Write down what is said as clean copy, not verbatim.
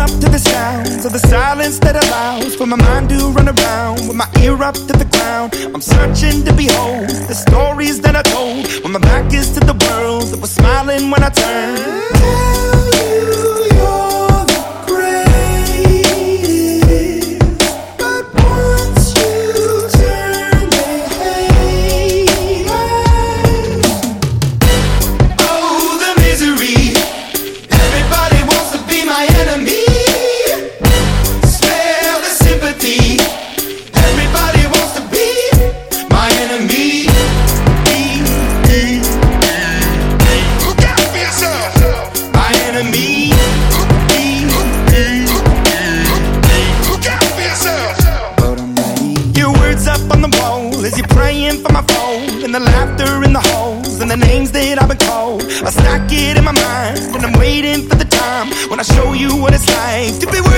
up to the sounds of the silence that allows for my mind to run around with my ear up to the ground. I'm searching to behold the stories that I told when my back is to the world that was smiling when I turned. Tell you you're the greatest, but once you turn they hate us. Oh, the misery. Everybody wants to be my enemy. Smell the sympathy. Everybody wants to be my enemy. Look out for yourself. My enemy. Look out for yourself. But I'm ready. Your words up on the wall as you're praying for my phone, and the laughter in the halls, and the names that I've been called. I stack it in my mind, and I'm waiting for the time when I show you what it's like to be worth